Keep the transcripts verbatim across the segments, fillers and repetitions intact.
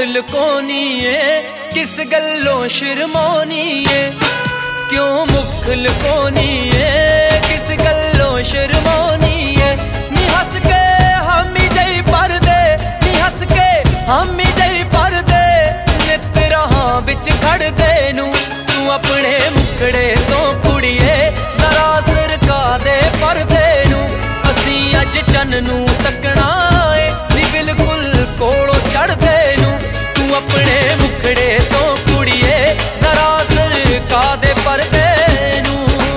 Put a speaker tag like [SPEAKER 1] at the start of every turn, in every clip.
[SPEAKER 1] लुकोनी है, किस गल्लों शर्मानी है, क्यों मुख लुकोनी है, किस गल्लों शर्मानी है। नी हस के हम ही जई पर दे, नी हस के हम ही जई पर दे, नित राहां विच खड़ दे नू तू अपने मुखड़े तो कुड़िए जरा सरका दे परदे नू। असीं अज चन नू तकना है, नी बिल्कुल कोलों चढ़ दे नू तू अपने मुखड़े तो कुड़िए जरा सरका दे परदे नू।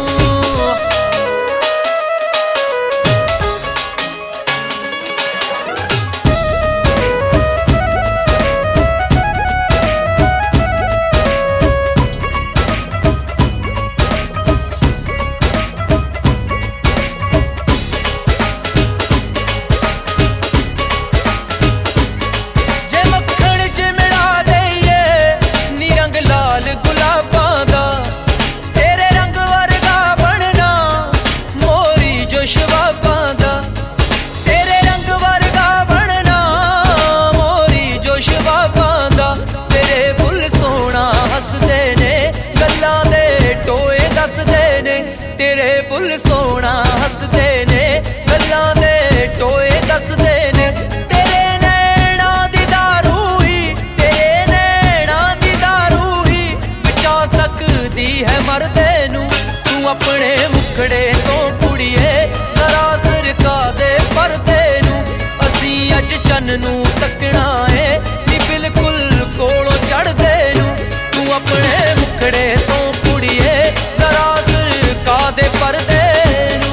[SPEAKER 1] तेरे बुल सोना हसदे ने, गल्लां दे टोए दसदे ने, तेरे नैना दी दारू ही, तेरे नैना दी दारू ही बचा सकदी है मरदे नू तू अपने मुखड़े तो कुड़िए जरा सरका दे परदे नू। असीं अज चन नू तकना है, नी बिल्कुल कोलों चढ़ दे नू तू अपने मुखड़े तो कुड़िए जरा सरका दे परदे नू।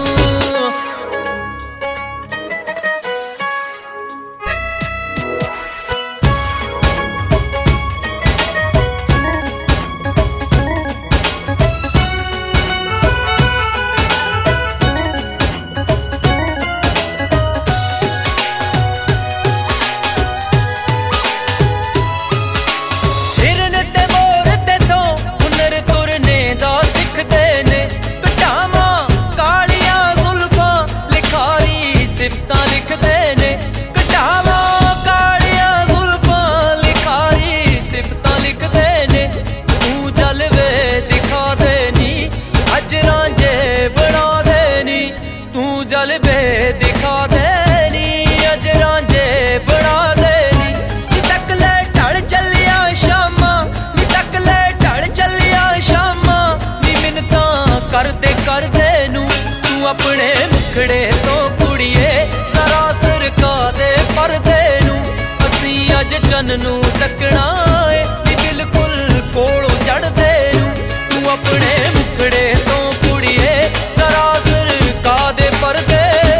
[SPEAKER 1] जलवे दिखा देनी अज रांझे बना देनी, नी तक ले ढल चलिया शामा, नी तक ले ढल चलिया शामा, नी मिन्नतां कर दे कर दे नू तू अपने मुखड़े तो कुड़िए जरा सरका दे परदे नू। असीं अज चन नू तकना है, नी बिल्कुल कोलों चढ़ दे नू तू अपने मुखड़े तो कुड़िए जरा सरका दे परदे।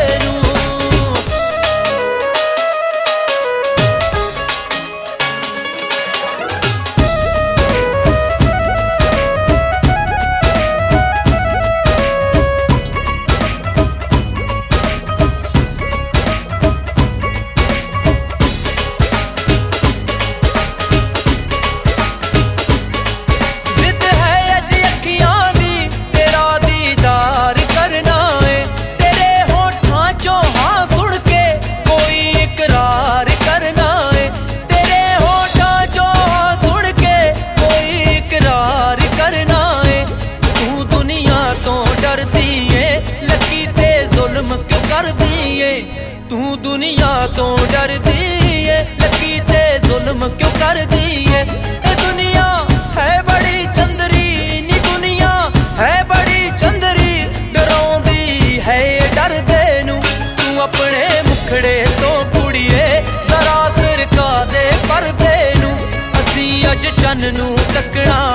[SPEAKER 1] तू दुनिया तो डर दिए लकी ते जुल्म क्यों कर दिए। ए दुनिया है बड़ी चंदरी, नी दुनिया है बड़ी चंदरी, डरौंदी है डर दे नू तू अपने मुखड़े तो कुड़िए जरा सरका दे परदे नू। असीं अज चन नू तकना